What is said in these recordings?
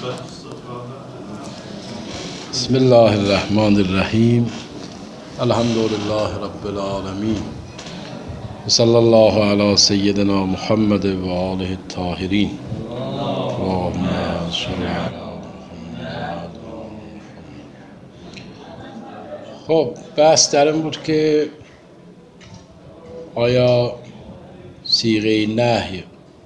بسم الله الرحمن الرحیم. الحمد لله رب العالمین و صلی الله علی سیدنا محمد و آله الطاهرین. اللهم صل علی محمد. خب بحث در این بود که آیا صیغه نهی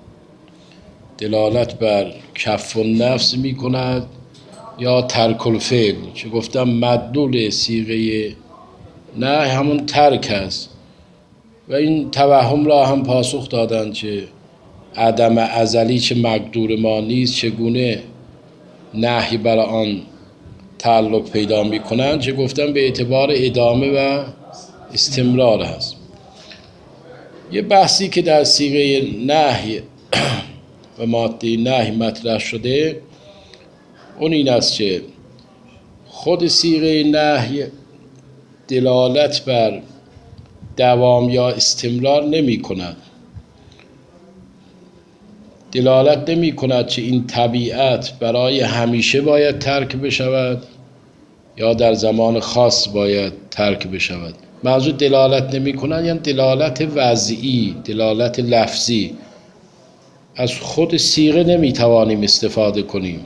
دلالت بر کف النفس می کند یا ترک الفعل؟ چه گفتم مدلول صیغه نهی همون ترک است و این توهم را هم پاسخ دادند که عدم ازلی چه مقدور ما نیست، چگونه نهی برای آن تعلق پیدا می کنند. چه گفتم به اعتبار ادامه و استمرار هست. یه بحثی که در صیغه نهی و ماده نهی مطرح شده اون این است که خود صیغه نهی دلالت بر دوام یا استمرار نمی کند. دلالت نمی کند که این طبیعت برای همیشه باید ترک بشود یا در زمان خاص باید ترک بشود. منظور دلالت نمی کند یعنی دلالت وضعی، دلالت لفظی. از خود صیغه نمی توانیم استفاده کنیم.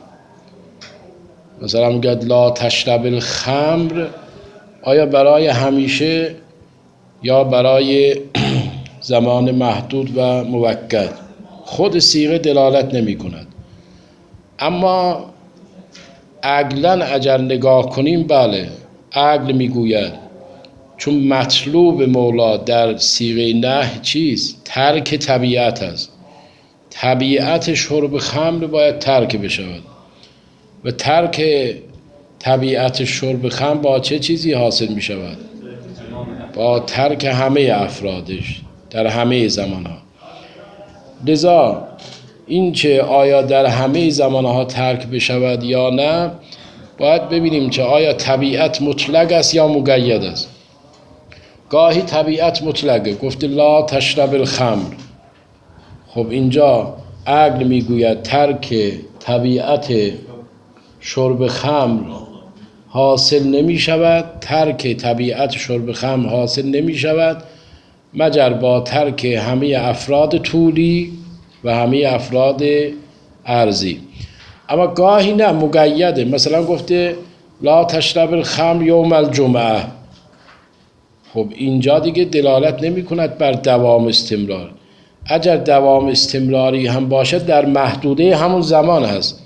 مثلا میگه لا تشرب الخمر، آیا برای همیشه یا برای زمان محدود و موقت؟ خود صیغه دلالت نمی کند. اما عقلاً اگر نگاه کنیم بله، عقل میگوید چون مطلوب مولا در صیغه نهی چیست؟ ترک طبیعت است. طبیعت شرب خمر باید ترک بشود و ترک طبیعت شرب خمر با چه چیزی حاصل می شود؟ با ترک همه افرادش در همه زمانها. لذا این که آیا در همه زمانها ترک بشود یا نه باید ببینیم که آیا طبیعت مطلق است یا مقید است. گاهی طبیعت مطلقه، گفته لا تشرب الخمر. خب اینجا عقل میگوید ترک طبیعت شرب خمر حاصل نمی شود، ترک طبیعت شرب خمر حاصل نمی شود مگر با ترک همه افراد طولی و همه افراد عرضی. اما گاهی نه، مقیده. مثلا گفته لا تشرب الخمر یوم الجمعه. خب اینجا دیگه دلالت نمی کند بر دوام استمرار. اگر دوام استمراری هم باشد در محدوده همون زمان هست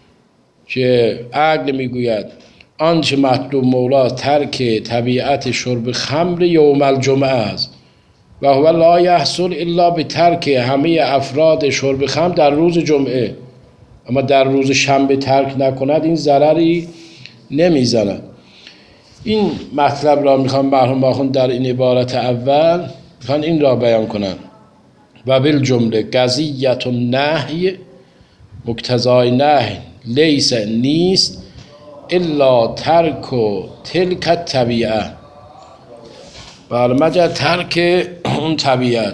که عقل میگوید آنچه مطلوب مولا ترک طبیعت شرب خمر یوم الجمعه است و هو لا یحصل الا به ترک همه افراد شرب خمر در روز جمعه. اما در روز شنبه ترک نکند این ضرری نمیزند. این مطلب را میخوام مرحوم آخوند در این عبارت اول میخوان این را بیان کنند و بالجمله قضیت النهی، مقتضای نهی لیس نیست الا ترک و تلک الطبیعه، بله مگر ترک اون طبیعت.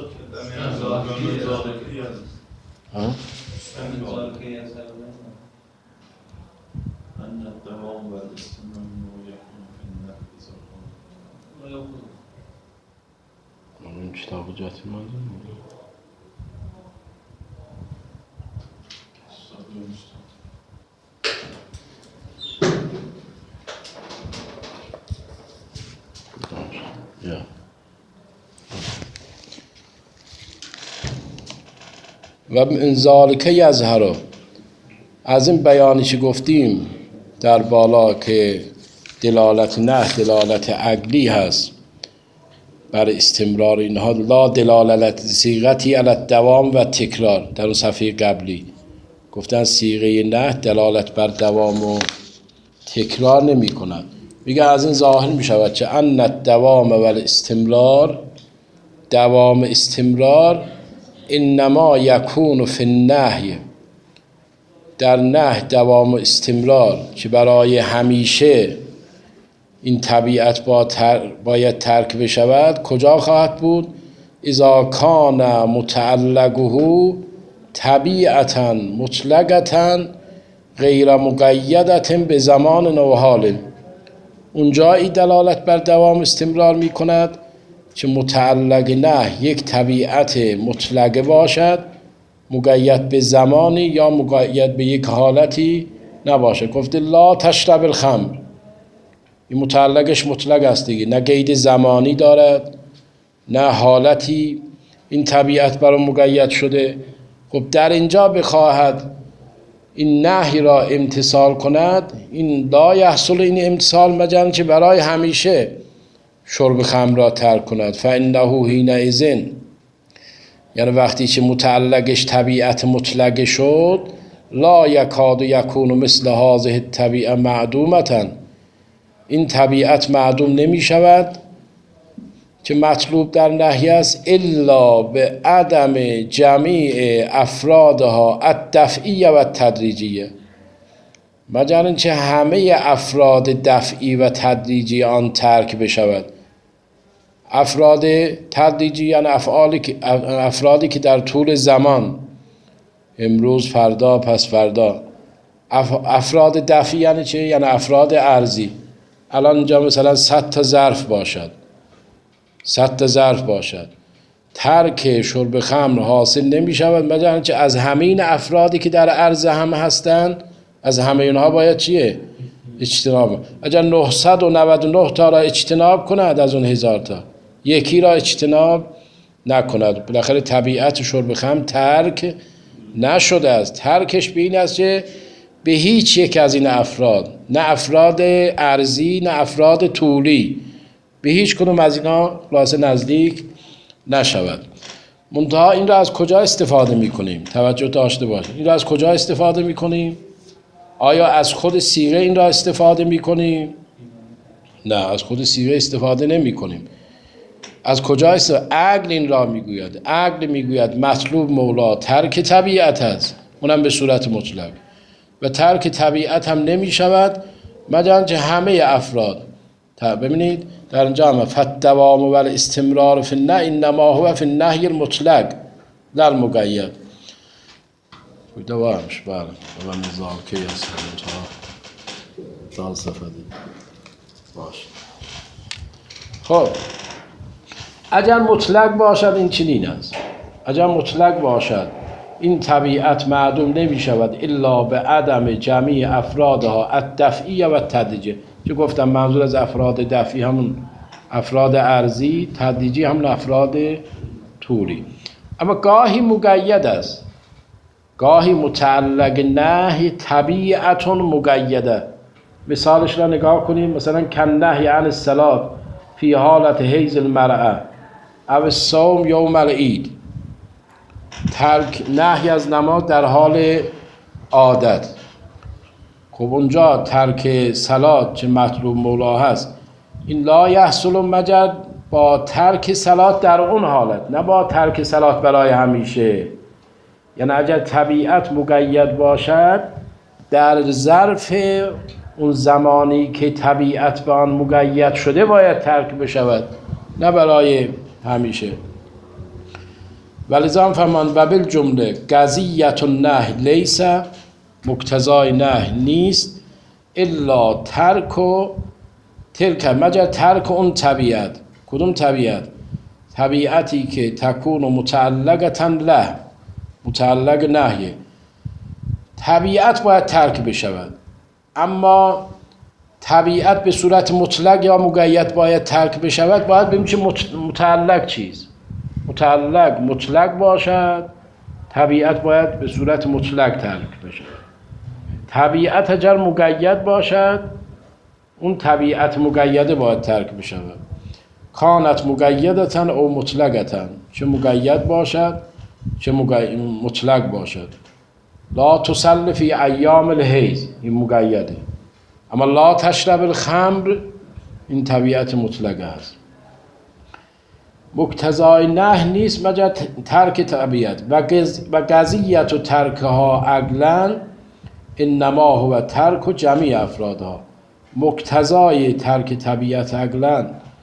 این کتاب جاتی مازم و من ذالک یظهر، از این بیانی که گفتیم در بالا که دلالت نه دلالت عقلی هست بر استمرار اینها، لا دلالت صیغتی علی الدوام و تکرار. در اون صفحه قبلی گفتن صیغه نه دلالت بر دوام و تکرار نمی کند. میگه از این ظاهر می شود که ان الدوام و الاستمرار، دوام استمرار انما یکون فی النهی، در نه دوام استمرار که برای همیشه این طبیعت باید ترک بشود کجا خواهد بود؟ اذا کان متعلقه طبیعتا مطلقتا غیر مقیدت به زمان و حال. اونجا این دلالت بر دوام استمرار می کند که متعلق نهی یک طبیعت مطلقه باشد، مقید به زمانی یا مقید به یک حالتی نباشد. گفته لا تشرب الخمر، این متعلقش مطلق است دیگه، نه قید زمانی دارد نه حالتی این طبیعت برای مقید شده. خب در اینجا بخواهد این نهی را امتثال کند، این لا یحصل این امتثال مگر که برای همیشه شرب خمر را ترک کند. فانه حینئذ، یعنی وقتی که متعلقش طبیعت مطلقه شد، لا یکاد یکون مثل هذه الطبیعه معدومة، این طبیعت معدوم نمی شود که مطلوب در نهی است، الا به عدم جمیع افرادها الدفعیه و تدریجیه، مگر اینکه همه افراد دفعی و تدریجی آن ترک بشود. افراد تدریجی یعنی افرادی که در طول زمان، امروز، فردا، پس فردا. افراد دفعی یعنی چه؟ یعنی افراد ارزی. الان اینجا مثلا 100 تا ظرف باشد، 100 تا ظرف باشد، ترک شرب خمر حاصل نمی شود مگر اینکه از همین افرادی که در عرض هم هستند، از همه اینها باید چیه؟ اجتناب. اگر 999 تا را اجتناب کند از اون 1000 تا، یکی را اجتناب نکند، بالاخره طبیعت شرب خمر ترک نشده است. ترکش به این است که به هیچ یک از این افراد، نه افراد ارزی نه افراد طولی، به هیچ کدوم از اینا خلاصه نزدیک نشود. منتها این را از کجا استفاده میکنیم؟ توجه داشته باشید. این را از کجا استفاده میکنیم؟ آیا از خود سیغه این را استفاده میکنیم؟ نه، از خود سیغه استفاده نمی کنیم. از کجا استفاده؟ عقل این را میگوید. عقل میگوید مطلوب مولا ترک طبیعت است، اونم به صورت مطلق، و ترک طبیعت هم نمی شود مگر که همه افراد. ببینید در اینجا هم فالدوام و الاستمرار فی النهی انما هو فی النهی المطلق لا المقید. دوامش بله و نظام که است تا صفحه باش. خب اگر مطلق باشد این چنین است، اگر مطلق باشد این طبیعت معدوم نمی شود الا به عدم جمیع افرادها الدفعیه و تدریجیه. چه گفتم منظور از افراد دفعی همون افراد ارزی، تدریجی همون افراد طولی. اما گاهی مقید است، گاهی متعلق نهی طبیعت مقیده. مثالش را نگاه کنیم، مثلا کن نهی عن الصلاة فی حالت حیض المرأة او الصوم یوم العید، ترک نهی از نماز در حال عادت. خب اونجا ترک صلات که مطلوب مولا هست، این لا یحصل مگر با ترک صلات در اون حالت، نه با ترک صلات برای همیشه. یعنی اگر طبیعت مقید باشد در ظرف اون زمانی که طبیعت به آن مقید شده باید ترک بشود، نه برای همیشه. ولذا فرمان و بالجمله قضیت النهی لیس، مقتضای نهی نیست الا ترک و تلک، مگر ترک اون طبیعت. کدوم طبیعت؟ طبیعتی که تکون متعلقتا له، متعلق نهیه. طبیعت باید ترک بشود، اما طبیعت به صورت مطلق یا مقید باید ترک بشود. باید ببینیم چه متعلق چیز. متعلق مطلق باشد، طبیعت باید به صورت مطلق ترک بشود. طبیعت اگر مقید باشد، اون طبیعت مقیده باید ترک بشود. کانت مقیدتن او مطلقتن، چه مقید باشد چه مطلق باشد. لا تصل فی ایام الحیض، این مقیده. اما لا تشرب الخمر، این طبیعت مطلقه است. مقتضای نهی نیست مگر ترک طبیعت. و قضیت و ترکها عقلا انما هو ترک و جمیع افرادها. مقتضای ترک طبیعت عقلا،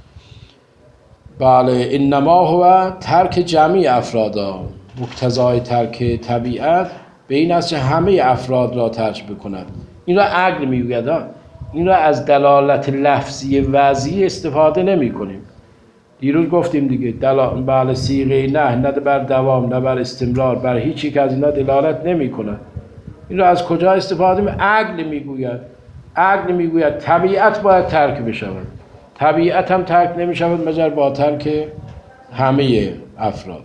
بله، انما هو ترک جمیع افرادها. مقتضای ترک طبیعت به این است که همه افراد را ترک بکند. این را عقل میگوید. این را از دلالت لفظی وضعی استفاده نمی کنیم. دیروز گفتیم دیگه بله صیغه نه بر دوام نه بر استمرار بر هیچ یک از اینا دلالت نمی کند. این را از کجا استفاده می؟ عقل میگوید. عقل میگوید طبیعت باید ترک بشود. طبیعت هم ترک نمی شود مگر با ترک همه افراد.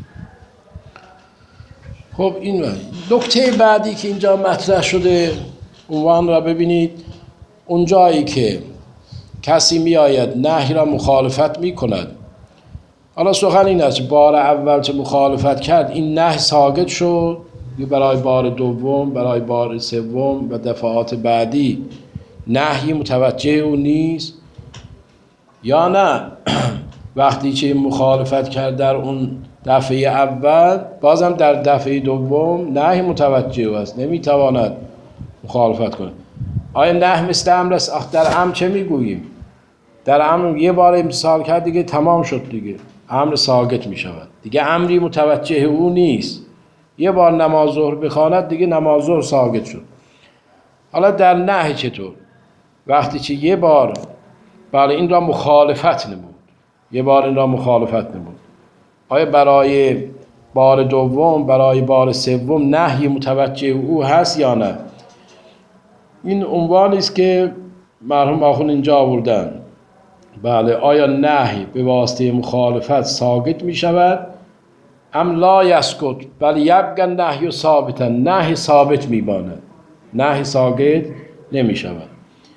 خب این نکته بعدی که اینجا مطرح شده، عنوان را ببینید. اونجایی که کسی می آید نهی را مخالفت می کند، حالا سخن این است بار اول چه مخالفت کرد این نهی ساقط شد، یا برای بار دوم، برای بار سوم و دفعات بعدی نهی متوجه او نیست، یا نه وقتی که مخالفت کرد در اون دفعه اول بازم در دفعه دوم نهی متوجه او است، نمیتواند مخالفت کنه. آیا نه مثل امر است؟ در امر چه میگوییم؟ در امر یه بار امتثال کرد دیگه تمام شد دیگه، امر ساقط می شود دیگه، امری متوجه او نیست. یه بار نماز ظهر بخواند دیگه نماز ظهر ساقط شد. حالا در نهی چطور؟ وقتی که یه بار بله این را مخالفت نمود، یه بار این را مخالفت نمود، آیا برای بار دوم برای بار سوم نهی متوجه او هست یا نه؟ این عنوانی است که مرحوم آخوند اینجا آوردن. بله آیا نهی به واسطه مخالفت ساقط می شود؟ ام لا یسقط بل یبقی نهی ثابتا، نهی ثابت می ماند، نهی ساقط نمی شود.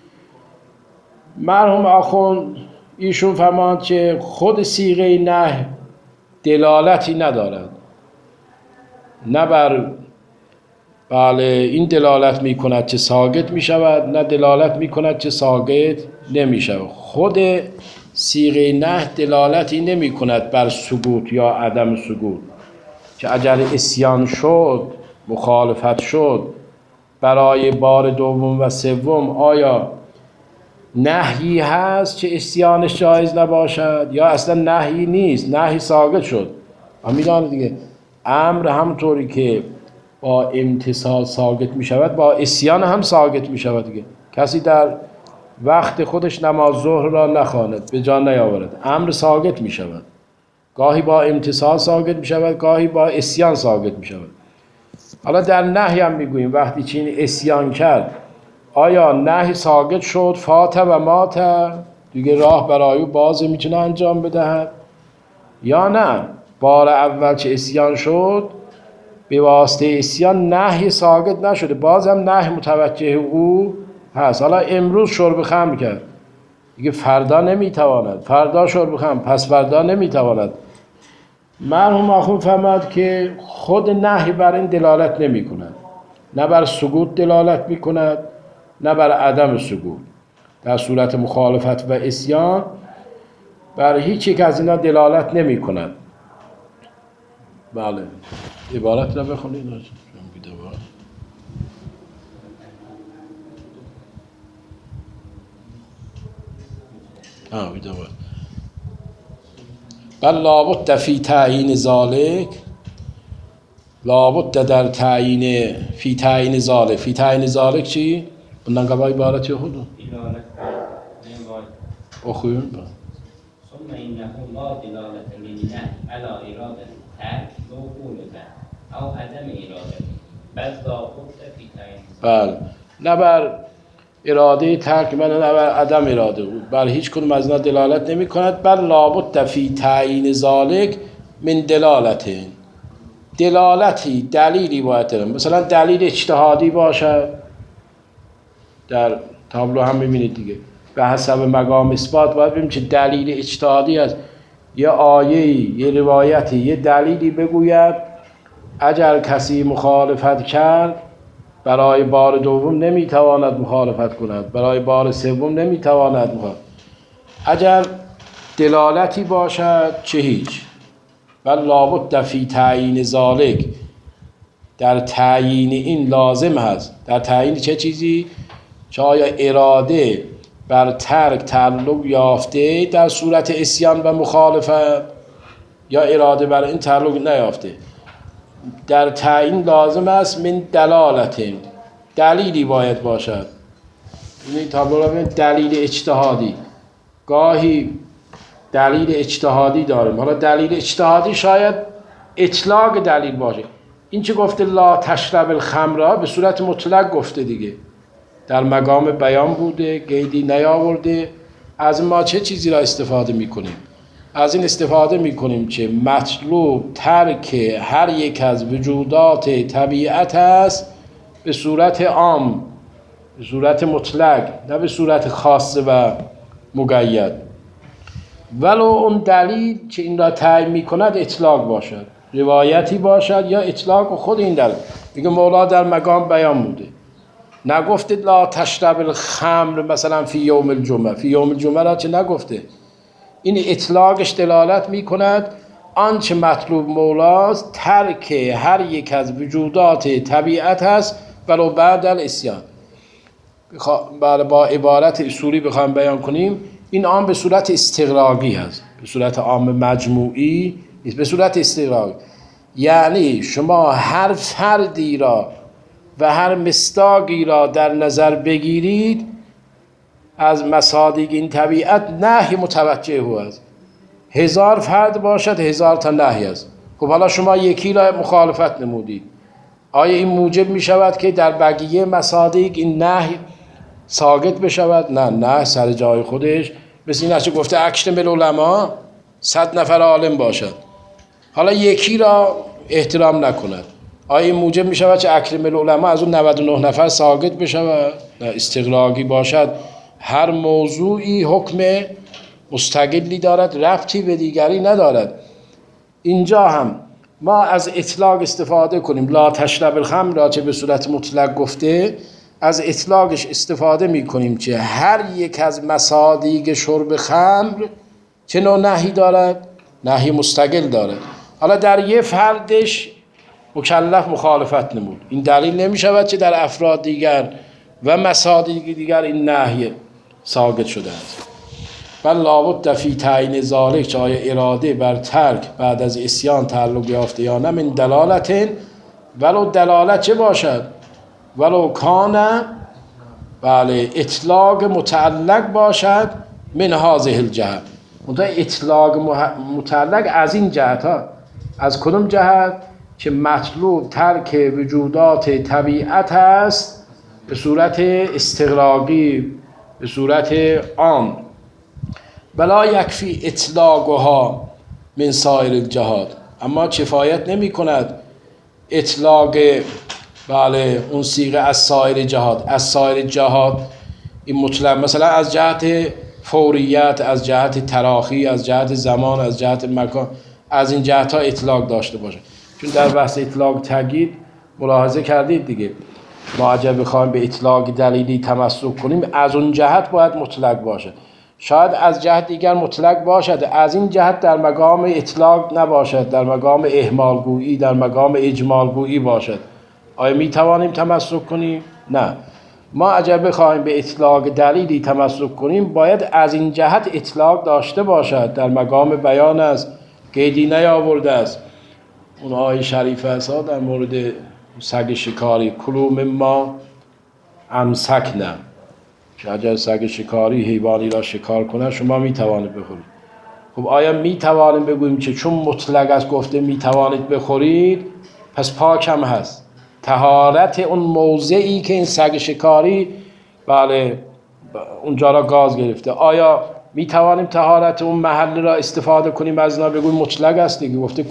مرحوم آخوند ایشون فرماند که خود صیغه نهی دلالتی ندارد، نه بر بله این دلالت می کند که ساقط می شود، نه دلالت می کند که ساقط نمی شود. خود صیغه نهی دلالتی نمی کند بر سقوط یا عدم سقوط، که اگر عصیان شد مخالفت شد برای بار دوم و سوم آیا نهی هست که عصیانش جایز نباشد یا اصلا نهی نیست، نهی ساقط شد. میدانید دیگه امر همونطوری که با امتثال ساقط می شود با عصیان هم ساقط می شود دیگه. کسی در وقت خودش نماز ظهر را نخواند، به جا نیاورد، امر ساقط می شود. گاهی با امتثال ساقط می شود، گاهی با عصیان ساقط می شود. حالا در نهی هم می گوییم وقتی چین عصیان کرد آیا نهی ساقط شد، فات و مات دیگه راه برای او باز میتونه انجام بدهد، یا نه بار اول چه عصیان شد به واسطه عصیان نهی ساقط نشده، بازم نهی متوجه او هست. حالا امروز شرب خمر کرد دیگه فردا نمیتواند، فردا شرب خمر پس فردا نمیتواند. مرحوم آخوند فرمود که خود نهی بر این دلالت نمی کند، نه بر سقوط دلالت می کند نه بر عدم سقوط. در صورت مخالفت و عصیان بر هیچ یک از اینا دلالت نمی کند. بله عبارت را بخونید. بل لابد فی تعیین ذالک، لابد در تعیین فی تعیین ذالک. فی تعیین ذالک چی؟ بندن قبای عبارتی خودو اخویم با ثم انه لا دلالت للنهی علی اراده ترک وقوع او عدم اراده بل لابد فی تعیین. بله نه بر اراده ترک من نه بر عدم اراده بود، بر هیچ کنون از اینا دلالت نمی کند. بل لابد فی تعیین ذالک من دلالته، دلالتی دلیلی باید دارم، مثلا دلیل اجتهادی باشد. در تابلو هم میبینید دیگه به حسب مقام اثبات باید ببینیم چه دلیل اجتهادی است. یه آیه‌ای یه روایتی یه دلیلی بگوید اگر کسی مخالفت کرد برای بار دوم نمیتواند مخالفت کند، برای بار سوم نمیتواند مخالفت. اگر دلالتی باشد چه هیچ. بل لابد فی تعیین ذالک، در تعیین این لازم هست. در تعیین چه چیزی؟ چه آیا اراده بر ترک تعلق یافته در صورت عصیان و مخالفت یا اراده بر این تعلق نیافته. در تعیین لازم است من دلالت، دلیلی باید باشد. این تابلو رو دلیل اجتهادی، گاهی دلیل اجتهادی داریم. حالا دلیل اجتهادی شاید اطلاق دلیل باشه. این چه گفته لا تشرب الخمر به صورت مطلق گفته دیگه، در مقام بیان بوده، قیدی نیاورده. از ما چه چیزی را استفاده میکنیم؟ از این استفاده میکنیم که مطلوب ترک هر یک از وجودات طبیعت است به صورت عام، به صورت مطلق، نه به صورت خاصه و مقید. ولو اون دلیل که این را تعیین میکند اطلاق باشد، روایتی باشد یا اطلاق خود این دلیل. میگه مولا در مقام بیان بوده، نگفته لا تشرب الخمر مثلا فی یوم الجمعه، فی یوم الجمعه را چه نگفته. این اطلاقش دلالت میکند آنچه مطلوب مولاست ترک هر یک از وجودات طبیعت هست ولو بعد الاسیان. با عبارت اصولی بخوایم بیان کنیم، این عام به صورت استغراقی هست، به صورت عام مجموعی نیست، به صورت استغراقی. یعنی شما هر فردی را و هر مصداقی را در نظر بگیرید از مصادیق این طبیعت نهی متوجه او است. 1000 فرد باشد 1000 تا نهی است. خب حالا شما یکی را مخالفت نمودید، آیا این موجب می شود که در بقیه مصادیق این نهی ساقط بشود؟ نه سر جای خودش. مثل این است که گفته اکرم العلماء 100 نفر عالم باشد، حالا یکی را احترام نکند، آیا این موجب می شود که اکرم العلماء از اون 99 نفر ساقط بشود؟ نه، استغراقی باشد. هر موضوعی حکم مستقلی دارد، ربطی به دیگری ندارد. اینجا هم ما از اطلاق استفاده کنیم. لا تشرب الخمر را چه به صورت مطلق گفته، از اطلاقش استفاده می کنیم که هر یک از مصادیق شرب خمر چه نوع نهی دارد؟ نهی مستقل دارد. حالا در یه فردش مکلف مخالفت نمود، این دلیل نمی شود که در افراد دیگر و مصادیق دیگر این نهی ساقط شده است. بل لابد فی تعیین ذالک، که آیا اراده بر ترک بعد از عصیان تعلق یافته یا نه، من دلالت، ولو دلالت چه باشد؟ ولو کان، بله، اطلاق متعلق باشد من هذه الجهت. منتها اطلاق متعلق از این جهت ها. از کدوم جهت؟ که مطلوب ترک وجودات طبیعت است به صورت استغراقی، به صورت عام. بلا یکفی اطلاقها من سایر الجهات، اما کفایت نمی کند اطلاق، بله، اون صیغه از سایر جهات. از سایر جهات این مطلق، مثلا از جهت فوریت، از جهت تراخی، از جهت زمان، از جهت مکان، از این جهت ها اطلاق داشته باشه. چون در بحث اطلاق تقیید ملاحظه کردید دیگه، ما اگر بخوایم به اطلاق دلیلی تمسک کنیم از اون جهت باید مطلق باشه. شاید از جهت دیگر مطلق باشد، از این جهت در مقام اطلاق نباشد، در مقام اهمال گویی، در مقام اجمال گویی باشد. آیا می توانیم تمسک کنیم؟ نه. ما اگر بخوایم به اطلاق دلیلی تمسک کنیم باید از این جهت اطلاق داشته باشد، در مقام بیان است، قیدی نیاورده است. اون آیه شریف است در مورد سگ شکاری، کلوا مما امسکنا، که اگر سگ شکاری حیوانی را شکار کنه شما می توانید بخورید. خب آیا می توانیم بگوییم که چون مطلق است گفته می توانید بخورید پس پاک هم هست؟ طهارت اون موضعی که این سگ شکاری، بله، اونجا را گاز گرفته، آیا می توانیم طهارت اون محل را استفاده کنیم از اینا بگوییم مطلق است دیگه؟ گفته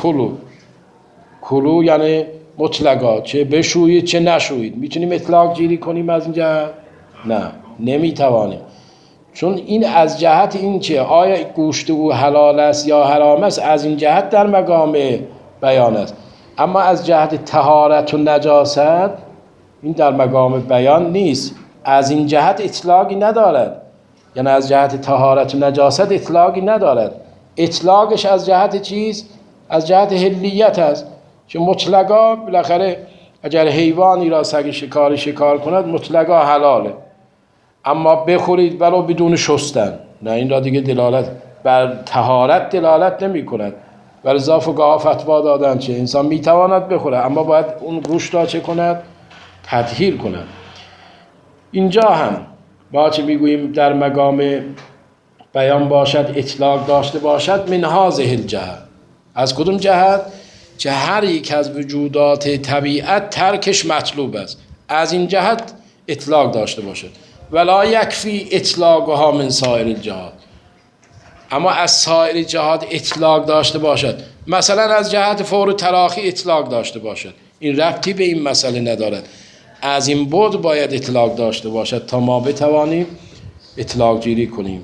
کلو یعنی مطلقا، چه بشویید چه نشویید. میتونیم اطلاق گیری کنیم از اینجا؟ نه، نمیتوانیم. چون این از جهت این که آیا گوشت او حلال است یا حرام است، از این جهت در مقام بیان است. اما از جهت طهارت و نجاست این در مقام بیان نیست، از این جهت اطلاقی ندارد. یعنی از جهت طهارت و نجاست اطلاقی ندارد. اطلاقش از جهت چیز؟ از جهت حلیت است. چون مطلقا بالاخره اگر حیوانی را سگ شکاری شکار کند مطلقا حلاله، اما بخورید ولو بدون شستن، نه، این را دیگه دلالت بر طهارت دلالت نمی کند، ولذا فقها فتوا دادن چه انسان میتواند بخوره اما باید اون گوشت را چه کند؟ تطهیر کند. اینجا هم ما چه میگوییم در مقام بیان باشد، اطلاق داشته باشد، من هذه الجهت. از کدوم جهت؟ که هر یک از وجودات طبیعت ترکش مطلوب است. از این جهت اطلاق داشته باشد. ولا یکفی اطلاقها من سایر الجهات. اما از سایر جهات اطلاق داشته باشد، مثلا از جهت فور تراخی اطلاق داشته باشد، این ربطی به این مسئله ندارد. از این بعد باید اطلاق داشته باشد تا ما بتوانیم اطلاق گیری کنیم.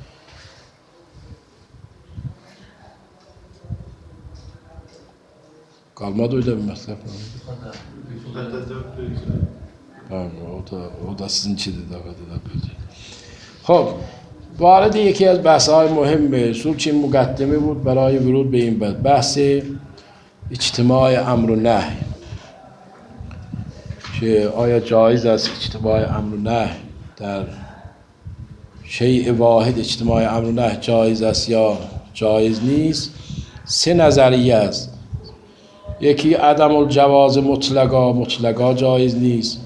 Kalmadı öyle bir meslek mi? O da sizin için de böyle. خب وارد یکی از بحث‌های مهم اصول چه مقدمه بود برای ورود به این بحث اجتماع امر و نهی، که آیا جایز است اجتماع امر و نهی در شیء واحد، اجتماع امر و نهی جایز است یا جایز نیست؟ سه نظریه است. یکی عدم الجواز مطلقا جایز نیست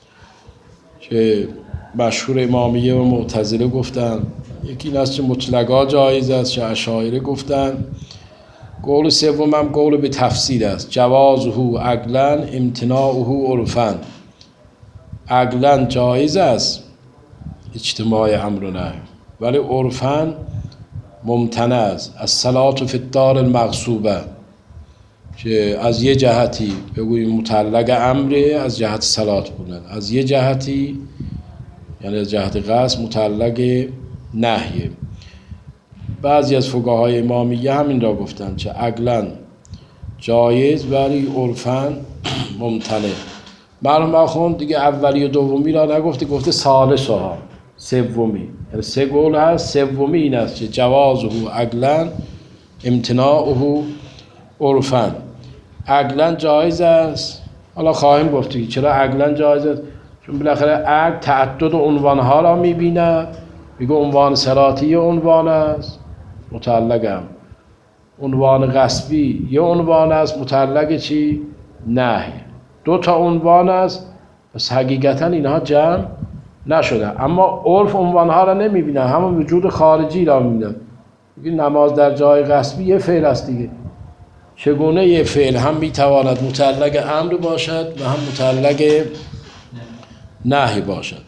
که مشهور امامیه و معتزله گفتن. یکی این است که مطلقا جایز است که اشاعره گفتن. قول سوم هم قول به تفسیر است، جوازه عقلا امتناعه عرفا. عقلا جایز است اجتماع امر و نهی ولی عرفا ممتنع است. الصلاة فی الدار المغصوبه، که از یه جهتی بگوییم متعلق امره، از جهت صلات بودن، از یه جهتی یعنی از جهت قصد متعلق نهیه. بعضی از فقهای امامیه همین را گفتن که عقلا جایز ولی عرفاً ممتنع. مرحوم آخوند دیگه اولی و دومی را نگفته، گفته ثالثها، سومی. یعنی سه قول هست، سومی این است که جوازه عقلا امتناعه عرفاً. عقلا جایز است. حالا خواهیم گفت چرا عقلا جایز است، چون بالاخره عقل تعدد عنوانها را می‌بیند. میگه عنوان صلاتی عنوان است متعلق هم، عنوان غصبی یه عنوان است متعلق چی؟ نهی. دو تا عنوان است، پس حقیقتا اینها جمع نشده. اما عرف عنوانها را نمی‌بینه، همون وجود خارجی را می‌بینه. میگه نماز در جای غصبی یه فعل است دیگه. چگونه یه فعل هم میتواند متعلق امر باشد و هم متعلق نهی باشد؟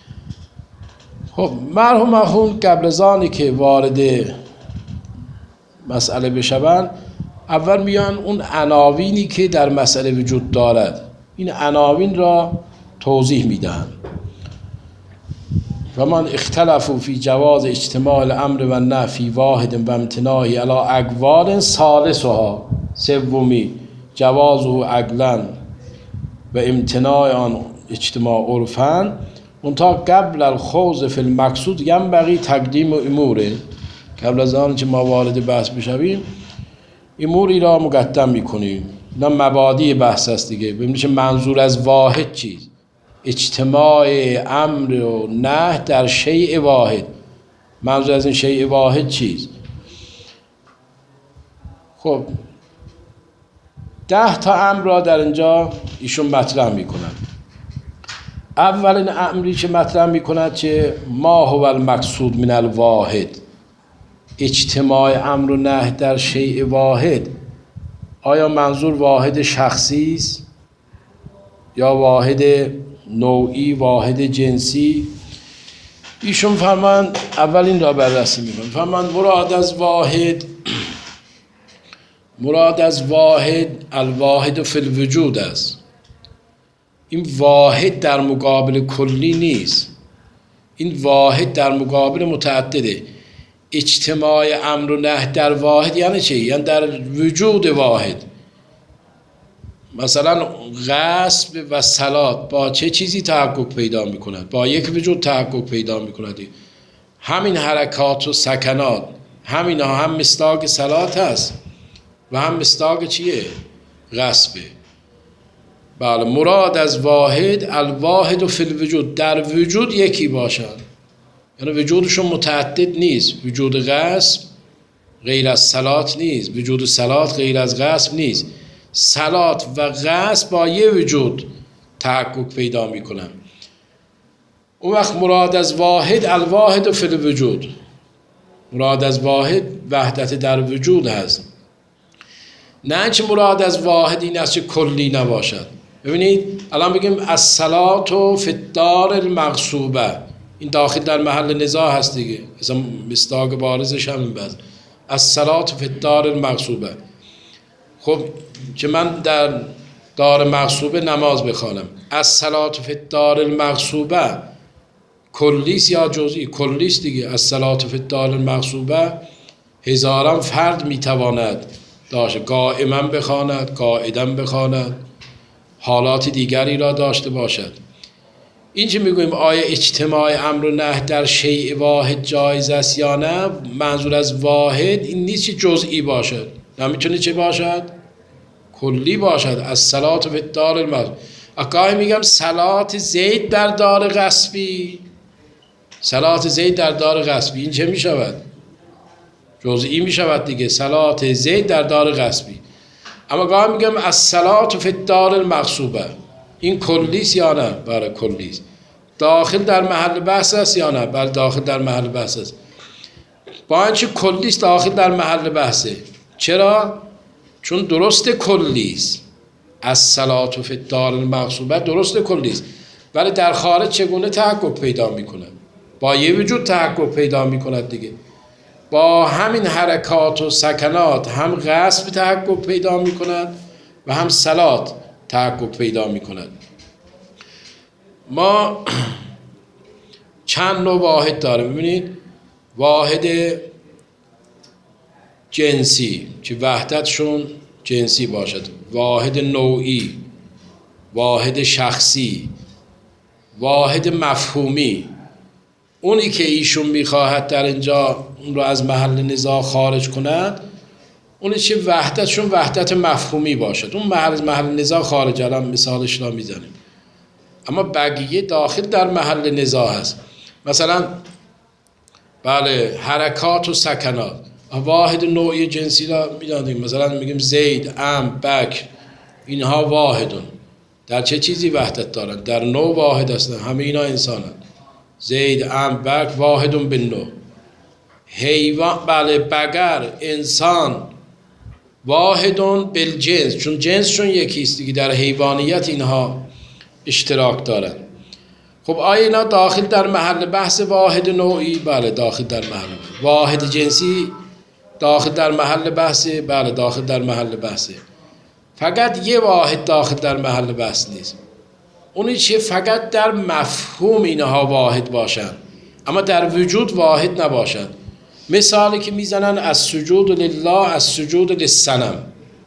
خب مرحوم آخوند قبل از آنی که وارد مسئله بشوند، اول میان اون عناوینی که در مسئله وجود دارد، این عناوین را توضیح میدهند. و من اختلفوا فی جواز اجتماع الامر و النهی فی واحد و امتناعی علی اقوال ثالثها، سومی جوازه عقلا و امتناع آن اجتماع عرفاً. منتها قبل الخوض فی المقصود ینبغی تقدیم اموره. قبل از آن که ما وارد بحث بشویم اموری را مقدم میکنیم. اینا مبادی بحث است دیگه. ببینید که منظور از واحد چیست. اجتماع امر و نهی در شیء واحد، منظور از این شیء واحد چیست؟ خب 10 تا امر را در اینجا ایشون مطرح میکنند. اولین امری که مطرح میکند که ما هو المقصود من الواحد، اجتماع امر و نهی در شیء واحد. آیا منظور واحد شخصی است یا واحد نوعی، واحد جنسی؟ ایشون فرمان اولین را بررسی میکنند. فرمان مراد از واحد الواحد فی الوجود است. این واحد در مقابل کلی نیست، این واحد در مقابل متعدده. اجتماع امر و نهی در واحد یعنی چی؟ یعنی در وجود واحد. مثلا غصب و صلات با چه چیزی تحقق پیدا میکند؟ با یک وجود تحقق پیدا میکند. همین حرکات و سکنات همین ها هم مصداق صلات هست و هم مصداق چیه؟ غصبه. بله، مراد از واحد الواحد و فی الوجود، در وجود یکی باشد، یعنی وجودشون متعدد نیست. وجود غصب غیر از صلات نیست، وجود صلات غیر از غصب نیست. صلات و غصب با یه وجود تحقق پیدا میکنن. اون وقت مراد از واحد الواحد فی الوجود، مراد از واحد وحدت در وجود هست، نه چه مراد از واحد این است که کلی نباشد. ببینید الان بگیم الصلاة فی الدار المغصوبه، این داخل در محل نزاع هست دیگه، مثلا مصداق بارزش همین بس، الصلاة فی الدار المغصوبه. خب که من در دار مغصوبه نماز بخوانم، الصلاة فی الدار المغصوبه کلیست یا جزئی؟ کلیست دیگه. الصلاة فی الدار المغصوبه هزاران فرد میتواند داشته، قائما بخواند، قاعدا بخواند، حالات دیگری را داشته باشد. این چه میگوییم آیا اجتماع امر و نهی در شیء واحد جایز است یا نه؟ منظور از واحد این نیست که جزئی باشد، نه میتونه چه باشد؟ کلی باشد. الصلاة فی الدار المغصوبه. گاهی میگم صلات زید در دار غصبی، صلات زید در دار غصبی، این چه میشود؟ جزئی میشود دیگه، صلات زید در دار غصبی. اما گاهی میگم الصلاة فی الدار المغصوبه، این کلیست یا نه؟ بله کلیست. داخل در محل بحث است یا نه؟ بله داخل در محل بحث است. با اینکه کلیست داخل در محل بحثه. چرا؟ چون درست کلیست. الصلاة فی الدار المغصوبه درست کلیست، ولی در خارج چگونه تحقق پیدا میکنه؟ با یه وجود تحقق پیدا میکند دیگه. با همین حرکات و سکنات هم غصب تحقق پیدا میکند و هم صلات تحقق پیدا میکند. ما چند نوع واحد داریم. ببینید واحد جنسی که وحدتشون جنسی باشد، واحد نوعی، واحد شخصی، واحد مفهومی. اونی که ایشون میخواهد در اینجا اون رو از محل نزاع خارج کند، اونی که وحدتشون وحدت مفهومی باشد، اون محل نزاع خارج. الان مثالش را میزنیم. اما بقیه داخل در محل نزاع هست. مثلا بله حرکات و سکنات، واحد نوعی جنسی را میدانیم. مثلا میگیم زید، عم، بکر، اینها واحدون. در چه چیزی وحدت دارند؟ در نوع واحد هستند، همه اینا انسانند. زید، عم، بکر واحدون بالنوع. حیوان بله بقر، انسان واحدون بالجنس، چون جنسشون یکیست دیگه، در حیوانیت اینها اشتراک دارند. خب آیا اینا داخل در محل بحث واحد نوعی؟ بله داخل در محل. واحد جنسی داخل در محل بحث؟ بله داخل در محل بحثه. فقط یه واحد داخل در محل بحث نیست، اونی چه فقط در مفهوم اینها واحد باشند اما در وجود واحد نباشند. مثالی که میزنن از سجود لله، از سجود للصنم،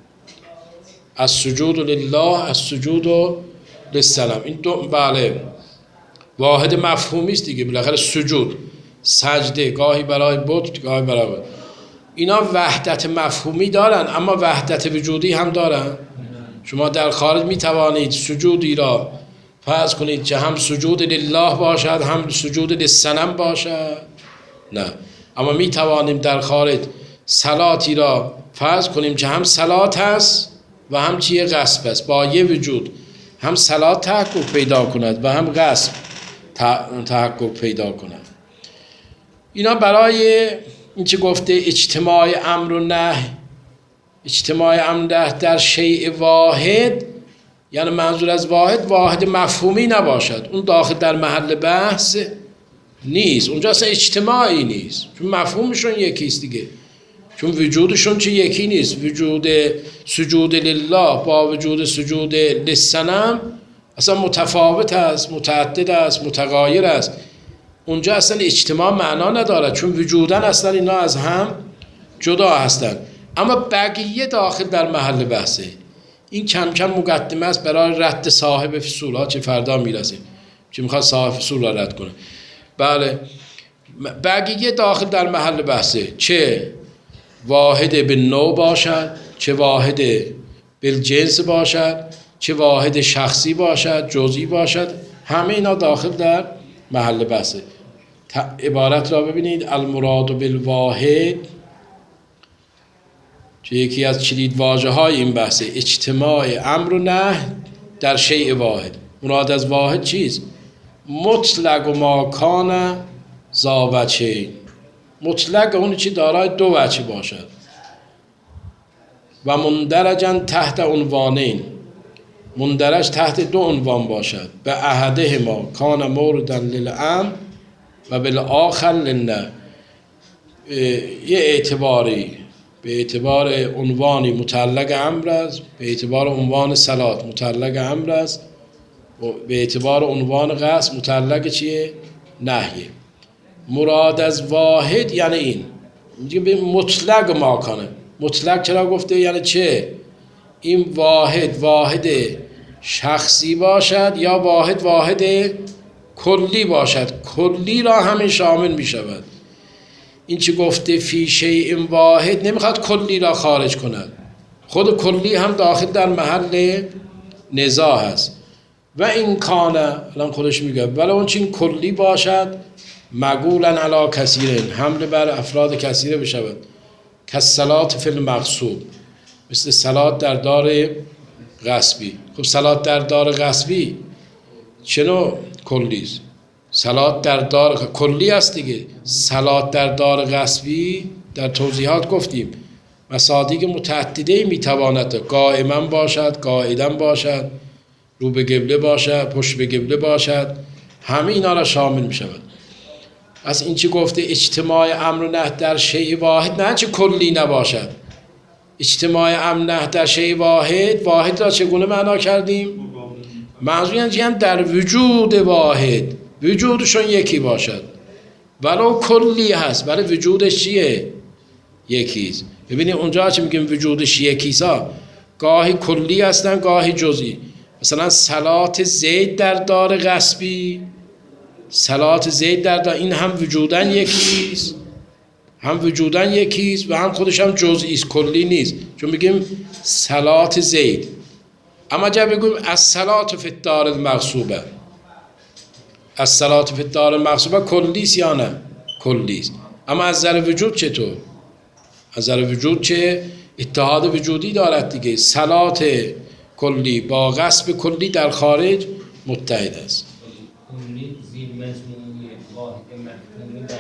از سجود لله، از سجود للصنم، این دو بله واحد مفهومی است دیگه. بالاخره سجود، سجده، گاهی برای بت، گاهی برای بت. اینا وحدت مفهومی دارن اما وحدت وجودی هم دارن. شما در خارج می توانید سجودی را فرض کنید که هم سجود لله باشد هم سجود للصنم باشد؟ نه. اما می توانیم در خارج صلاتی را فرض کنیم که هم صلات هست و هم چیه؟ غصب است. با یه وجود هم صلات تحقق پیدا کند و هم غصب تحقق پیدا کند. اینا برای این که گفته اجتماع امر و نهی، اجتماع امر در شیء واحد، یعنی منظور از واحد واحد مفهومی نباشد، اون داخل در محل بحث نیست، اونجا اصلا اجتماعی نیست، چون مفهومشون یکیست دیگه، چون وجودشون چه یکی نیست. وجود سجود لله با وجود سجود للصنم اصلا متفاوت است، متعدد است، متغایر است. اونجا اصلا اجتماع معنا ندارد، چون وجودن اصلا اینا از هم جدا هستند. اما بقیه داخل در محل بحثه. این کم کم مقدمه است برای رد صاحب فصول ها، چه فردا میرسیم چه میخواد صاحب فصول را رد کنه. بله بقیه داخل در محل بحثه، چه واحد بالنوع باشد، چه واحد بالجنس باشد، چه واحد شخصی باشد، جزئی باشد، همه اینا داخل در محل بحثه. عبارت را ببینید: المراد بالواحد که یکی از کلید واژه های این بحثه اجتماع امر و نهی در شیء واحد. مراد از واحد چیست؟ مطلق و ماکان ذا وجهین. مطلق اون چی دارای دو وجه باشد و مندرجاً تحت عنوانین، مندرج تحت دو عنوان باشد. به احدهما کان مورداً للامر و بالآخر للنهی. یه اعتباری به اعتبار عنوانی متعلق امر است، به اعتبار عنوان صلات متعلق امر است، و به اعتبار عنوان قصد متعلق چیه؟ نهیه. مراد از واحد یعنی این میگه به مطلق ماکانه. مطلق چرا گفته؟ یعنی چه؟ این واحد شخصی باشد یا واحد کلی باشد. کلی را همین شامل می شود. این چی گفته فی شیء واحد نمیخواد کلی را خارج کند. خود کلی هم داخل در محل نزاع هست. و این کانه الان خودش میگه ولی اون چین کلی باشد مقولا علی کثیرین، حمل بر افراد کثیره بشود. که صلات فی المغصوب، مثل صلات در دار غصبی. خب صلات در دار غصبی چنو کلیست؟ صلات در دار کلی است دیگه. صلات در دار غصبی در توضیحات گفتیم مصادیق متعدده میتواند قائما باشد، قاعدا باشد، رو به قبله باشد، پشت به قبله باشد، همه اینا را شامل می شود. از این چی گفته اجتماع امر و نهی در شیء واحد، نه چه کلی نباشد. اجتماع امر نهی در شیء واحد، واحد را چگونه معنا کردیم؟ منظور یعنی در وجود واحد، وجودشون یکی باشد ولو کلی هست ولی وجودش چیه؟ یکیست. ببینید اونجا چه میگیم وجودش یکیست، گاهی کلی هستن گاهی جزئی. مثلا صلات زید در دار غصبی، صلات زید در دار، این هم وجودن یکیست، هم وجودن یکیست و هم خودش هم جزئی است، کلی نیست. چون میگیم صلات زید. اما جا بگویم از صلات فی الدار المغصوبه، از صلات فی الدار المغصوبه کلیست یا نه؟ کلیست. اما از نظر وجود چطور؟ از نظر وجود چه؟ اتحاد وجودی دارد دیگه. صلات کلی با غصب کلی در خارج متحد است. کلی زیر مجموعه واحد مفهومی داره.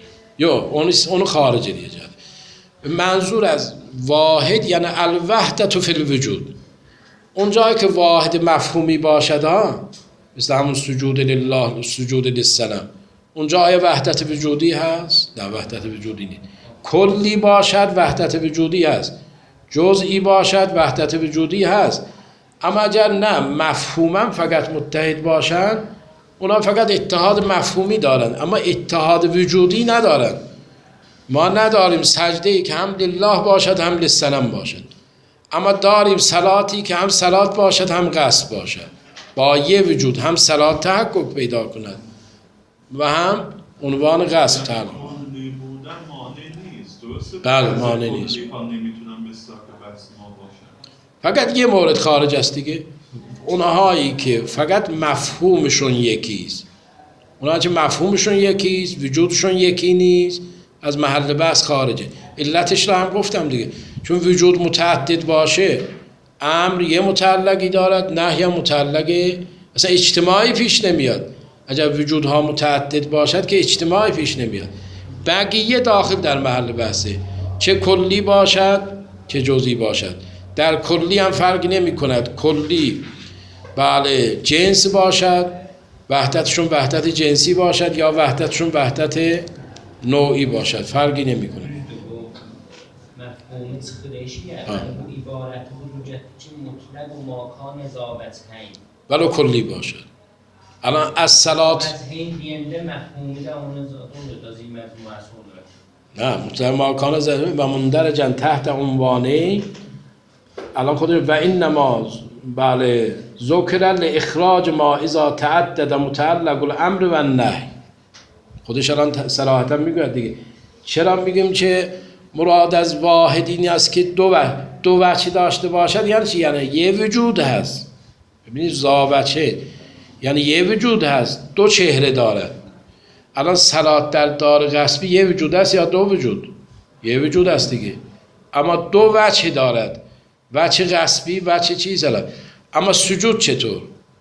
یا اونو خارجه دیگه. منظور از واحد یعنی الوحدت فی الوجود. اونجایی که واحد مفهومی باشد ها، مثل همون سجود لله، سجود للصنم، اونجا آیا وحدت وجودی هست؟ نه، وحدت وجودی نیست. کلی باشد وحدت وجودی هست، جزئی باشد وحدت وجودی هست. اما اگر نه مفهوما فقط متحد باشند، اونا فقط اتحاد مفهومی دارن اما اتحاد وجودی ندارن. ما نداریم سجده‌ای که هم لله باشد هم للصنم باشد، اما داریم صلاتی که هم صلات باشد هم قصد باشد، با یه وجود هم صلات تحقق پیدا کند و هم عنوان قصد تعلق. کلی بودن مانع نیست، درسته؟ بله مانع نیست. کلی ها نمیتونن به ساک بحث ما باشن. فقط یه مورد خارج است دیگه، اونهایی که فقط مفهومشون یکیست، اونهایی که مفهومشون یکیست وجودشون یکی نیست، از محل بحث خارجه. علتش رو هم گفتم دیگه، چون وجود متعدد باشه امر یه متعلقی دارد، نهی متعلقه، اصلا اجتماعی پیش نمیاد. اگر وجودها متعدد باشد که اجتماعی پیش نمیاد. بقیه داخل در محل بحثه، چه کلی باشد چه جزئی باشد. در کلی هم فرقی نمی کند، کلی بله جنس باشد، وحدتشون وحدت جنسی باشد یا وحدتشون وحدت نوعی باشد، فرقی نمی کند. مفهوم خودشیه، اون عبارت وجود چی مطلق و ماکان ضابطهین ولو کلی باشد. الان از صلات از این بیمده مفهومی ده اون دازی مفهوم اصول نه مطلق ماکان ضابطهین و مندرجاً تحت عنوانی. الان خود و این نماز بله ذکر لاخراج ما اذا تعدد متعلق الامر و النهی. خودش الان صراحتا میگه دیگه. چرا میگیم که مراد از واحد این است که دو وجه داشته باشد؟ یعنی چی؟ یعنی یه وجود هست. ببینید زاوجه یعنی یه وجود هست، دو چهره داره. الان صلات در دار غصبی یه وجود است یا دو وجود؟ یه وجود است دیگه. اما دو وجه دارد، وجه غصبی، وجه چیز هست. اما سجود چطور؟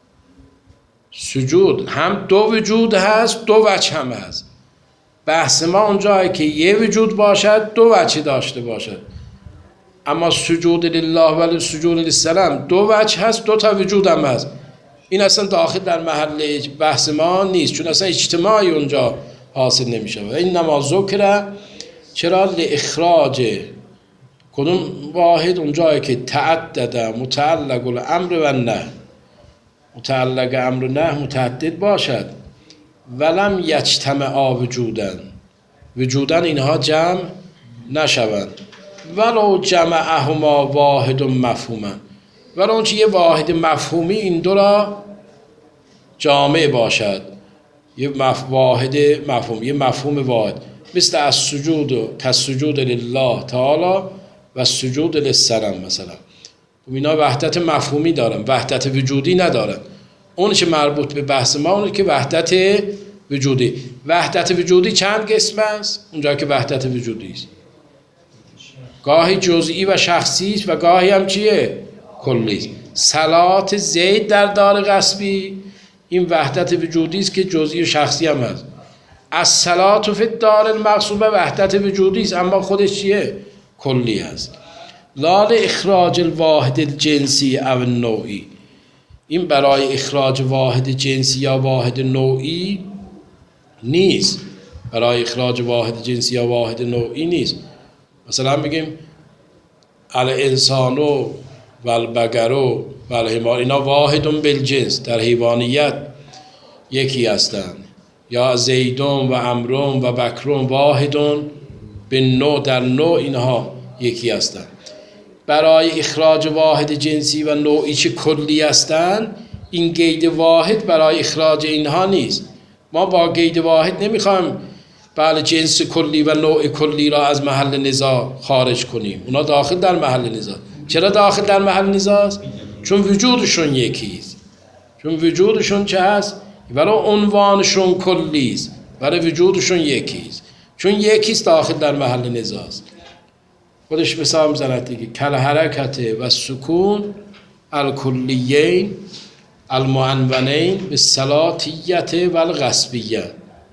سجود هم دو وجود هست، دو وجه هم هست. بحث ما اونجایی که یه وجود باشد، دو وجه داشته باشد. اما سجود لله و سجود للسلام دو وجه هست، دو تا وجود هم هست. این اصلا داخل در محل بحث ما نیست، چون اصلا اجتماعی اونجا حاصل نمیشه. و این نماز ذکر چرا لاخراج کدوم واحد؟ اونجایی که تعدد متعلق الامر و نه، متعلق امر و نه متعدد باشد. ولم یجتمعا وجودن، وجودن اینها جمع نشوند. ولو جمعهما واحد مفهوما، ولو اونچه یه واحد مفهومی این دو را جامع باشد، یه واحد مفهوم، یه مفهوم واحد، مثل از سجود کالسجود لله تعالی و سجود للصنم مثلا. اینا وحدت مفهومی دارن، وحدت وجودی ندارن. اون چه مربوط به بحث ما اونه که وحدت وجودی. وحدت وجودی چند قسم است؟ اونجا که وحدت وجودی است، گاهی جزئی و شخصی است و گاهی هم چیه؟ کلی است. صلات زید در دار غصبی این وحدت وجودی است که جزئی و شخصی هم هست. الصلات فی الدار المغصوبه وحدت وجودی است اما خودش چیه؟ کلی است. لا اخراج الواحد الجنسی او النوعی، این برای اخراج واحد جنسی یا واحد نوعی نیست، برای اخراج واحد جنسی یا واحد نوعی نیست. مثلا بگیم الانسان و البقر و الحمار، اینا واحد بالجنس، در حیوانیت یکی هستند. یا زیدون و عمرون و بکرون واحدون به نوع، در نوع اینها یکی هستند. برای اخراج واحد جنسی و نوعی چه کلی هستند، این قید واحد برای اخراج اینها نیست. ما با قید واحد نمیخوایم بله جنس کلی و نوع کلی را از محل نزاع خارج کنیم، اونا داخل در محل نزاع. چرا داخل در محل نزاع است؟ چون وجودشون یکیست. چون وجودشون چه هست؟ برای عنوانشون کلی است، برای وجودشون یکیست. چون یکیست داخل در محل نزاع است. خودش مثال میزند دیگه، کل حرکت و سکون الکلیین المعنونین به صلاتیت و الغصبیه.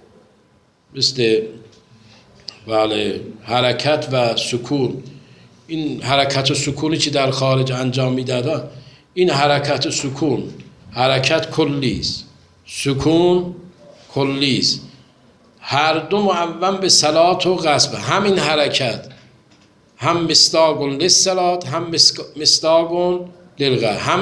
مثل بله حرکت و سکون، این حرکت و سکونی که در خارج انجام میدادن، این حرکت و سکون، حرکت کلی است، سکون کلی است، هر دو معون به صلات و غصب. همین حرکت هم مصداق للصلات هم مصداق للغصب، هم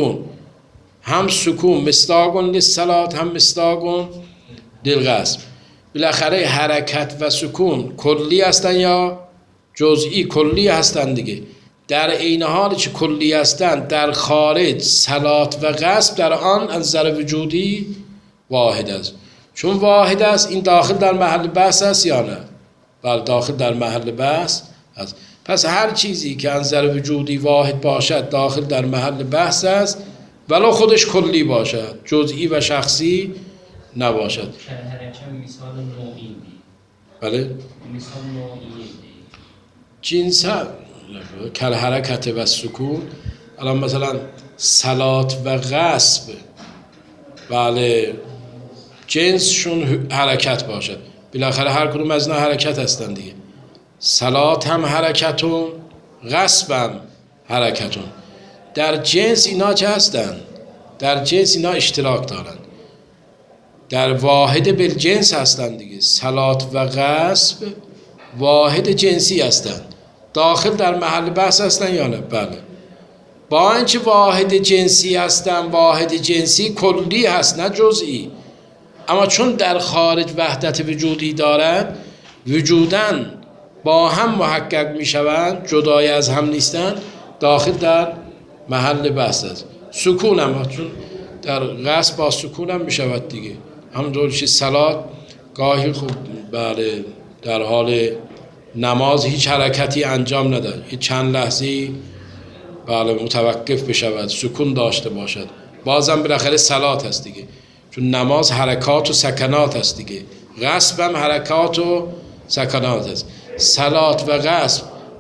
سکون مصداق للصلات هم مصداق للغصب. بالاخره حرکت و سکون کلی هستن یا جزئی؟ کلی هستن دیگه. در عین حال که کلی هستن، در خارج صلات و غصب در آن از نظر وجودی واحد است. چون واحد است این داخل در محل بحث است یا نه؟ بله داخل در محل بحث است. پس هر چیزی که از نظر وجودی واحد باشد داخل در محل بحث است، ولو خودش کلی باشد، جزئی و شخصی نباشد. مثال نوعی دی. بله؟ مثال نوعی دی. جنس کل حرکت و سکون. الان مثلا صلات و غصب بله جنسشون حرکت باشد، بالاخره هر کدوم از اینا حرکت هستن دیگه. صلات هم حرکتون، غصب هم حرکتون. در جنس اینا چه هستن؟ در جنس اینا اشتراک دارن، در واحد بالجنس هستن دیگه. صلات و غصب واحد جنسی هستن، داخل در محل بحث هستن یا نه؟ بله. با اینکه واحد جنسی هستن، واحد جنسی کلی هست نه جزئی، اما چون در خارج وحدت وجودی دارن، وجودن با هم محقق می شوند، جدای از هم نیستن، داخل در محل بحث است. سکون هم چون در غصب با سکون هم می شود دیگه. همونطور که صلات گاهی خوب بله در حال نماز هیچ حرکتی انجام ندهد، هیچ چند لحظه‌ای بله متوقف بشود، سکون داشته باشد، بازم بالاخره صلات هست دیگه. چون نماز حرکات و سکنات هست دیگه، غصب هم حرکات و سکنات هست. صلات و غصب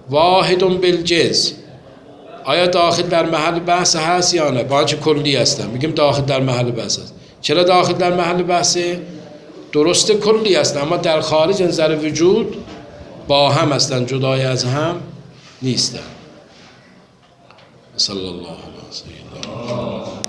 واحد بالجنس آیا داخل در محل بحث هست یا نه؟ با چه کلی هستن میگیم داخل در محل بحث هست. چرا داخل در محل بحثه؟ درسته کلی هستن اما در خارج نظر وجود با هم هستن، جدای از هم نیستن. صلی الله علیه و سیدنا